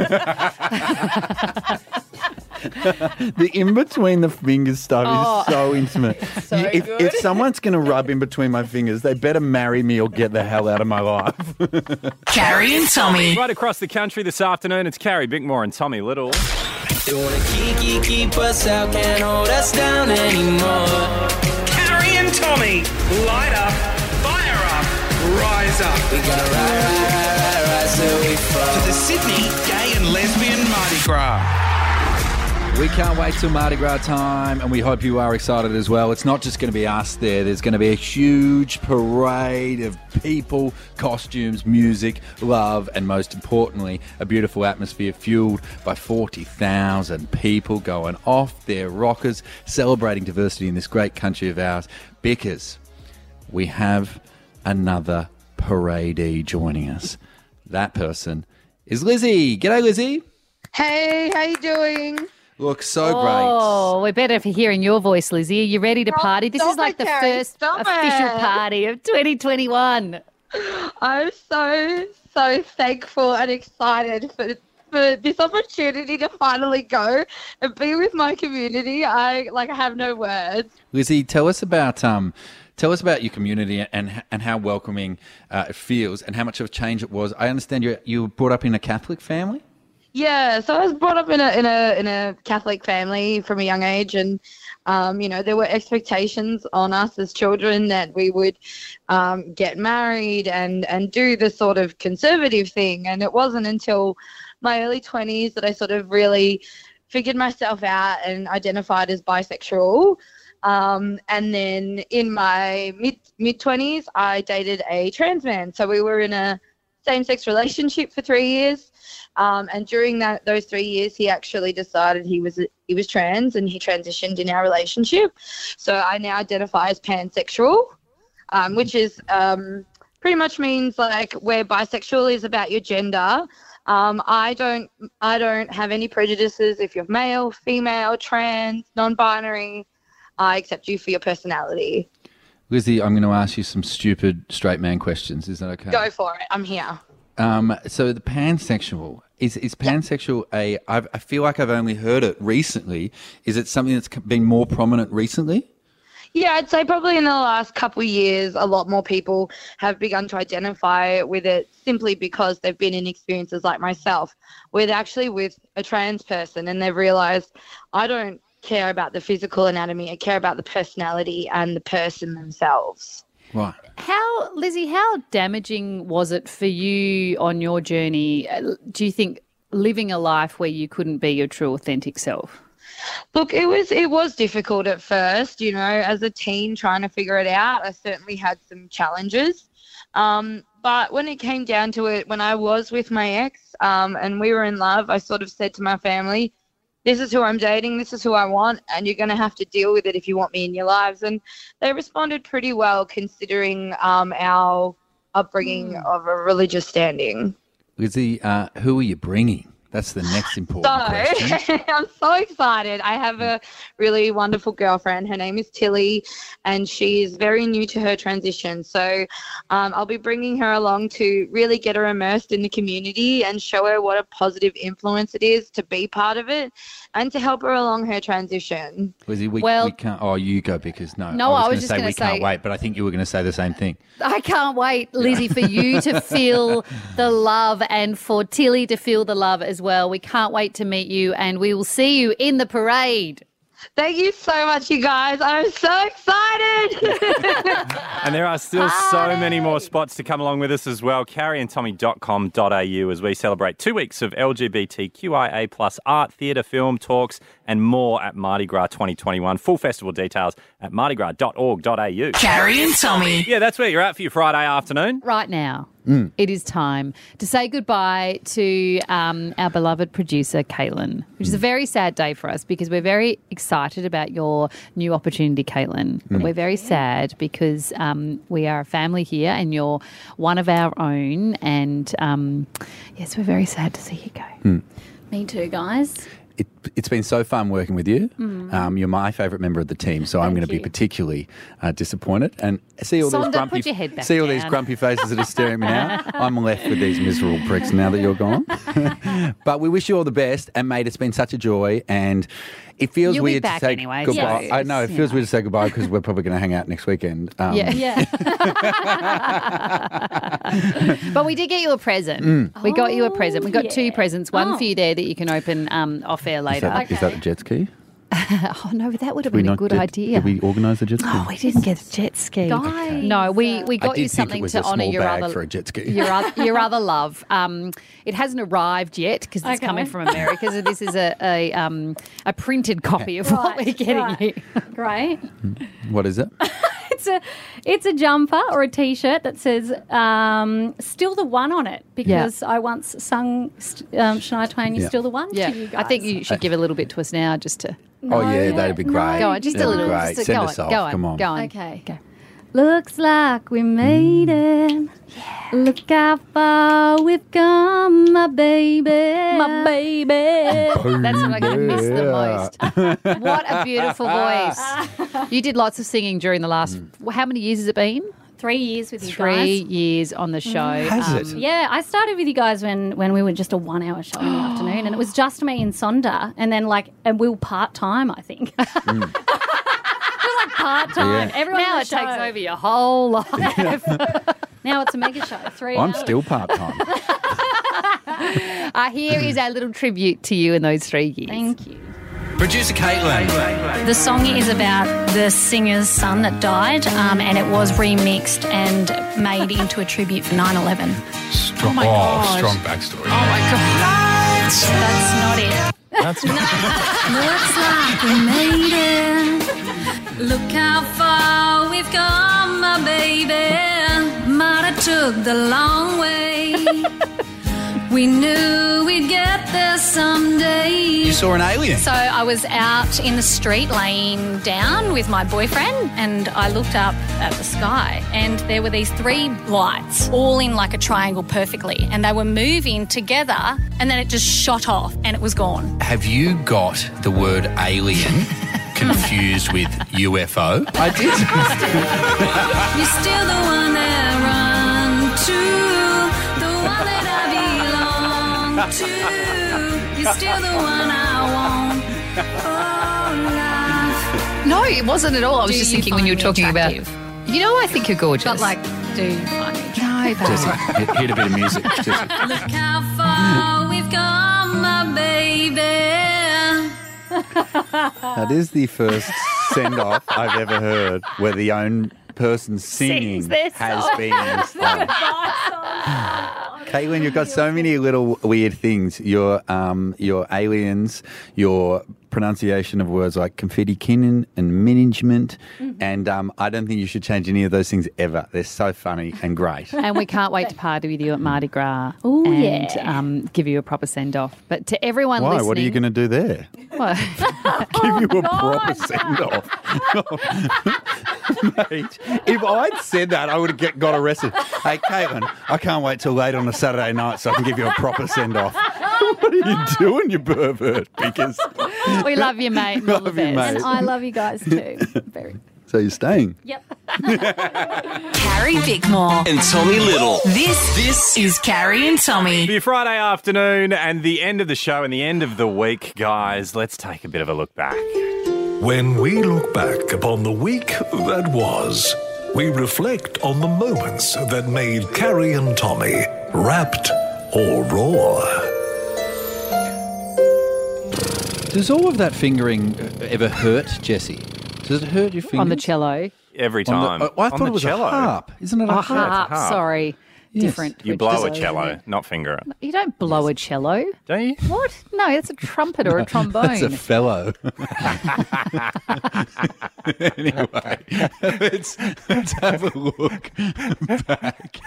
The in between the fingers stuff Oh. is so intimate. So You- if, good. if someone's going to rub in between my fingers, they better marry me or get the hell out of my life. Carrie and Tommy. Right across the country this afternoon, it's Carrie Bickmore and Tommy Little. They wanna keep, keep, keep us out, can't hold us down anymore. Carrie and Tommy, light up, fire up, rise up. We gonna ride, ride, ride, ride, ride till we fall. To the Sydney Gay and Lesbian Mardi Gras. We can't wait till Mardi Gras time, and we hope you are excited as well. It's not just going to be us there. There's going to be a huge parade of people, costumes, music, love, and most importantly, a beautiful atmosphere fueled by forty thousand people going off their rockers, celebrating diversity in this great country of ours. Because we have another paradee joining us. That person is Lizzie. G'day, Lizzie. Hey, how you doing? Look, so oh, great. Oh, we're better for hearing your voice, Lizzie. Are you ready to party? This stop is like it, the Carrie, first stop official it. party of twenty twenty-one. I'm so, so thankful and excited for for this opportunity to finally go and be with my community. I like I have no words. Lizzie, tell us about um, tell us about your community and and how welcoming uh, it feels and how much of a change it was. I understand you you were brought up in a Catholic family. Yeah, so I was brought up in a in a in a Catholic family from a young age, and um, you know, there were expectations on us as children that we would um, get married and and do the sort of conservative thing. And it wasn't until my early twenties that I sort of really figured myself out and identified as bisexual. Um, and then in my mid mid twenties, I dated a trans man. So we were in a same-sex relationship for three years. Um, and during that those three years, he actually decided he was he was trans, and he transitioned in our relationship. So I now identify as pansexual, um, which is um, pretty much means like where bisexual is about your gender. Um, I don't I don't have any prejudices if you're male, female, trans, non-binary. I accept you for your personality. Lizzie, I'm going to ask you some stupid straight man questions. Is that okay? Go for it. I'm here. Um, so the pansexual, is is pansexual a, I've, I feel like I've only heard it recently. Is it something that's been more prominent recently? Yeah, I'd say probably in the last couple of years, a lot more people have begun to identify with it simply because they've been in experiences like myself, where they're actually with a trans person and they've realised, I don't care about the physical anatomy, I care about the personality and the person themselves. Right. How, Lizzie, how damaging was it for you on your journey? Do you think living a life where you couldn't be your true authentic self? Look, it was it was difficult at first, you know, as a teen trying to figure it out. I certainly had some challenges. Um, but when it came down to it, when I was with my ex um, and we were in love, I sort of said to my family, this is who I'm dating, this is who I want, and you're going to have to deal with it if you want me in your lives. And they responded pretty well considering um, our upbringing mm. of a religious standing. Lizzie, uh, who are you bringing? That's the next important so, question. I'm so excited. I have a really wonderful girlfriend. Her name is Tilly, and she is very new to her transition. So um, I'll be bringing her along to really get her immersed in the community and show her what a positive influence it is to be part of it and to help her along her transition. Lizzie, we, Well- we can't. Oh, you go because no. No, I was gonna just say gonna we can't say- wait, but I think you were going to say the same thing. I can't wait, Lizzie, for you to feel the love and for Tilly to feel the love as well. We can't wait to meet you, and we will see you in the parade. Thank you so much, you guys. I'm so excited. And there are still so many more spots to come along with us as well. carrie and tommy dot com dot a u as we celebrate two weeks of L G B T Q I A plus art, theatre, film, talks and more at Mardi Gras twenty twenty-one. Full festival details at mardi gras dot org dot a u. Carrie and Tommy. Yeah, that's where you're at for your Friday afternoon. Right now, Mm. it is time to say goodbye to um, our beloved producer, Caitlin, which is a very sad day for us because we're very excited about your new opportunity, Caitlin. But Mm. we're very sad because um, we are a family here and you're one of our own. And um, yes, we're very sad to see you go. Mm. Me too, guys. It, it's been so fun working with you. Mm. Um, you're my favourite member of the team, so I'm going to be you. particularly uh, disappointed. And see all Sonda, these grumpy, put your head back see all these down. grumpy faces that are staring at me now. I'm left with these miserable pricks now that you're gone. But we wish you all the best, and mate, it's been such a joy. And it feels You'll be weird back to say anyway, goodbye. yes. I know it feels weird to say goodbye because we're probably going to hang out next weekend. Um, Yeah. Yeah. But we did get you a present. Mm. We got you a present. We got two yeah. presents, one Oh. for you there that you can open um, off air Is later. that, is that a jet ski? oh no, that would have We been a not- good did- idea. Did we organise a jet ski? Oh, we didn't get a jet ski. Guys. No, we, we I got did you think it something was to a small honour your bag other for a jet ski. your other, your other love. Um, it hasn't arrived yet because it's Okay. coming from America. So this is a a, um, a printed copy of what Right, we're getting right. you. Great. What is it? It's a it's a jumper or a t-shirt that says um, "Still the One" on it because I once sung st- um, Shania Twain, "You're Yeah. Still the One" Yeah, to you guys. I think you should give a little bit to us now, just to Oh, yeah, that'd be great. go on, just That'd a be little. great. Just Send go us on, off. go on, Come on. go on. Okay. Looks like we made it. Look how far we've come, my baby. My baby. That's what I miss the most. What a beautiful voice. You did lots of singing during the last, how many years has it been? Three years with you Three guys. years on the show. Has Um, it? Yeah, I started with you guys when, when we were just a one-hour show in the afternoon, and it was just me and Sonda, and then like, and we were part-time, I think. Mm. It was like part-time. Yeah. Everyone Now on it the takes show. over your whole life. Now it's a mega show. Three I'm hours. still part-time. Uh, here is our little tribute to you in those three years. Thank you. Producer Caitlin. The song is about the singer's son that died, um, and it was remixed and made into a tribute for nine eleven. Strong, Oh my God. strong backstory. Oh my God. That's not it. That's Looks like we made it. Look how far we've come, my baby. Might have took the long way. We knew we'd get there someday. You saw an alien. So I was out in the street laying down with my boyfriend, and I looked up at the sky, and there were these three lights all in like a triangle perfectly, and they were moving together, and then it just shot off and it was gone. Have you got the word alien confused with U F O? I did. You're still the one that I run to, the one that I belong to. You're still the one I want. Oh, life. No, it wasn't at all. I was Do just you thinking when you were find me talking about, attractive? you know, I think you're gorgeous. But like, do you find me attractive? no, Jesse, babe. hit, hit a bit of music. Jesse. Look how far we've come, my baby. That is the first send-off I've ever heard where the own person singing Sings their has song. been inspired. Caitlin, you've got so many little weird things. Your um, your aliens, your pronunciation of words like confetti kinnin and management, Mm-hmm. and um, I don't think you should change any of those things ever. They're so funny and great. And we can't wait to party with you at Mardi Gras Ooh, and yeah. um, give you a proper send-off. But to everyone Why? listening... What are you going to do there? What? Give you a proper send-off. Mate, if I'd said that, I would have get, got arrested. Hey, Caitlin, I can't wait till late on a Saturday night so I can give you a proper send-off. What are you doing, you pervert? Because We love you, mate. and all the Love you, best. mate. And I love you guys too. Very. so you're staying. Yep. Carrie Bickmore. And Tommy Little. This, this is Carrie and Tommy. Your Friday afternoon and the end of the show and the end of the week, guys. Let's take a bit of a look back. When we look back upon the week that was, we reflect on the moments that made Carrie and Tommy wrapped or raw. Does all of that fingering ever hurt, Jesse? Does it hurt your fingers? On the cello. Every On the- time. oh, I On thought the it was cello. a harp. Isn't it a Oh, harp? harp, harp. sorry. Yes. Different. You which blow a is- cello, not finger it. You don't blow a cello. Don't you? What? No, that's a trumpet or a trombone. That's a fellow. Anyway, let's, let's have a look back.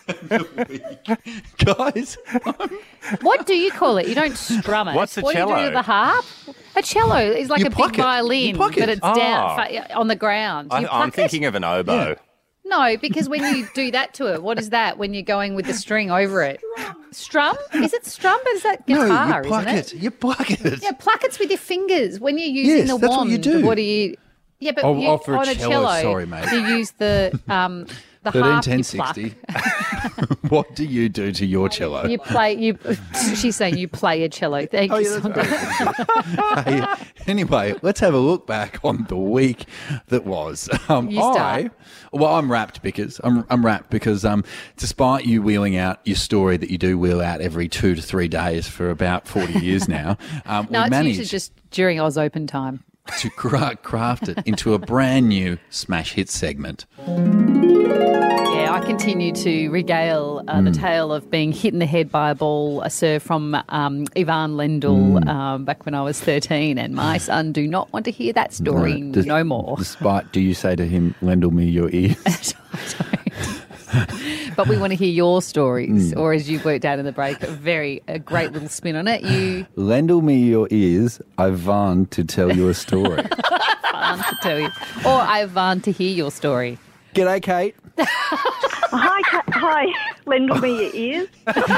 Guys, What do you call it? You don't strum it. What's a what do you cello? do to the harp? A cello is like You a pluck big it. violin, You pluck it. but it's Oh. down fa- on the ground. I, You I'm pluck it? thinking of an oboe. No, because when you do that to it, what is that when you're going with the string over it? Strum? Is it strum? But is that no, guitar, you pluck isn't it? it. You pluck it. Yeah, pluck it with your fingers. When you're using Yes, the that's what wand, you do. what do you... Yeah, but Oh, you, oh, for a on a cello, cello, sorry, mate. you use the um, the thirteen, harp ten, you pluck. sixty. What do you do to your cello? You play. You. She's saying you play a cello. Thank Oh, you, yeah, Sondra. Hey, anyway, let's have a look back on the week that was. Um, You start. I, well, I'm wrapped because I'm, I'm wrapped because um, despite you wheeling out your story that you do wheel out every two to three days for about forty years now, um, No, we it's managed. usually just during Oz Open time. to cra- craft it into a brand new smash hit segment. Yeah, I continue to regale uh, Mm. the tale of being hit in the head by a ball, a serve from um, Ivan Lendl Mm. um, back when I was thirteen, and my son do not want to hear that story no, Des- more. Despite, do you say to him, lendle me your ears? But we want to hear your stories, Mm. or as you worked out in the break, a very a great little spin on it. You Lendle me your ears, Ivan, to tell you a story. fun to tell you, or Ivan to hear your story. G'day, Kate. Hi, Ca- hi. Lendle me your ears.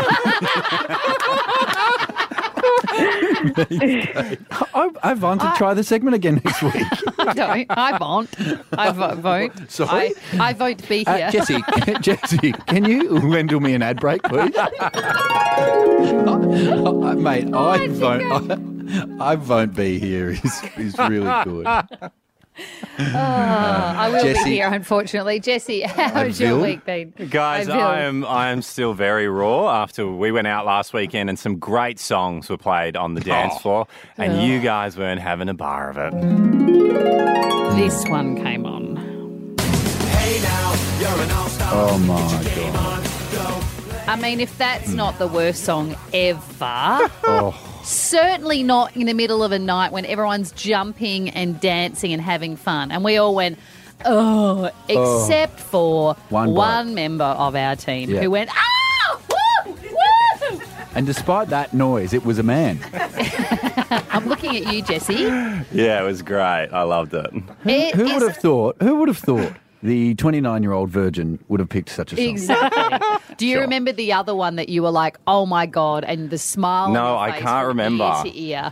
I, I want to try the segment again next week. I don't. I won't. I vo- vote. Sorry? I, I vote to be here. Uh, Jesse, Jesse, can you lendle me an ad break, please? Uh, mate, I won't. I, I won't be here. Is is really good. Oh, I will Jesse- be here, unfortunately. Jesse, how's your Vil? week been? Guys, Hi, Vil. I am I am still very raw after we went out last weekend and some great songs were played on the dance Oh. floor, and Oh. you guys weren't having a bar of it. This one came on. Oh my god. I mean, if that's not the worst song ever, Oh. certainly not in the middle of a night when everyone's jumping and dancing and having fun. And we all went, oh, Oh. except for One one, bloke. member of our team Yeah. who went, ah, woo, woo. And despite that noise, it was a man. I'm looking at you, Jesse. Yeah, it was great. I loved it. It Who is- would have thought? Who would have thought the twenty-nine-year-old virgin would have picked such a song? Exactly. Do you remember the other one that you were like, oh my God, and the smile No, on I your face can't from remember. ear to ear?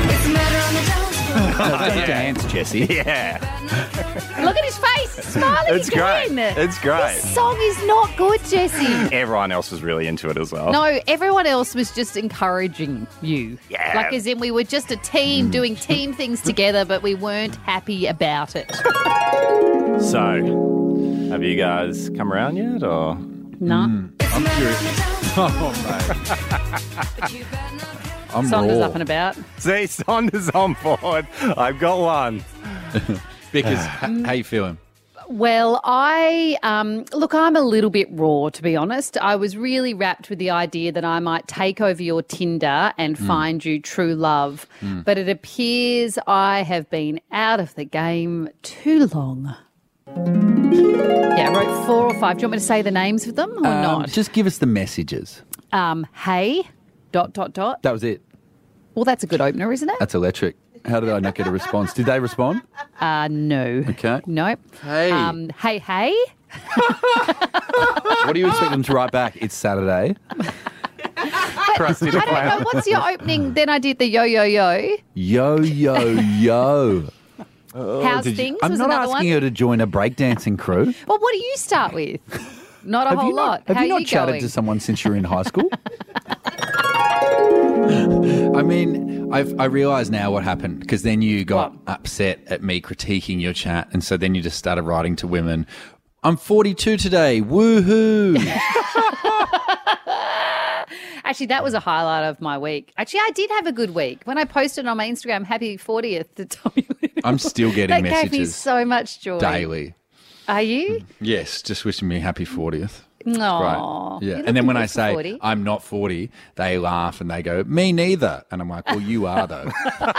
Don't dance, Jesse. Yeah. Look at his face, he's smiling It's great. again. It's great. This song is not good, Jesse. Everyone else was really into it as well. No, everyone else was just encourage you. Yeah. Like as in we were just a team doing team things together, but we weren't happy about it. So, have you guys come around yet, or? No. I'm curious. Oh, mate. I'm Sonda's raw. up and about. See, Sonda's on board. I've got one. Because, h- how you feeling? Well, I um, look, I'm a little bit raw, to be honest. I was really wrapped with the idea that I might take over your Tinder and Mm. find you true love. Mm. But it appears I have been out of the game too long. Yeah, I wrote four or five. Do you want me to say the names of them or Um, not? Just give us the messages. Um, hey, dot, dot, dot. That was it. Well, that's a good opener, isn't it? That's electric. How did I not get a response? Did they respond? Uh, no. Okay. Nope. Hey. Um, hey, hey. What do you expect them to write back? It's Saturday. Crusty to I don't know. What's your opening? Then I did the yo, yo, yo. Yo, yo, yo. How's Did you- things? I'm was not another asking one. her to join a breakdancing crew. Well, what do you start with? Not a have whole you not, lot. Have How you not are you chatted going? to someone since you were in high school? I mean, I've, I realise now what happened because then you got upset at me critiquing your chat, and so then you just started writing to women. I'm forty-two today. Woohoo! Actually, that was a highlight of my week. Actually, I did have a good week. When I posted on my Instagram, happy fortieth to Tommy Lee. I'm still getting That gave me messages so much joy. daily. Are you? Yes, just wishing me happy fortieth. No. Right. Yeah. And then when I say forty. I'm not forty, they laugh and they go, me neither. And I'm like, well, you are though.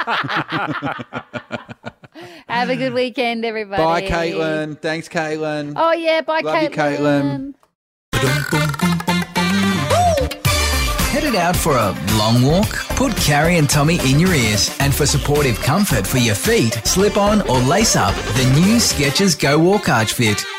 Have a good weekend, everybody. Bye, Caitlin. Thanks, Caitlin. Oh, yeah. Bye, Love you, Caitlin. Headed out for a long walk? Put Carrie and Tommy in your ears. And for supportive comfort for your feet, slip on or lace up the new Skechers Go Walk Arch Fit.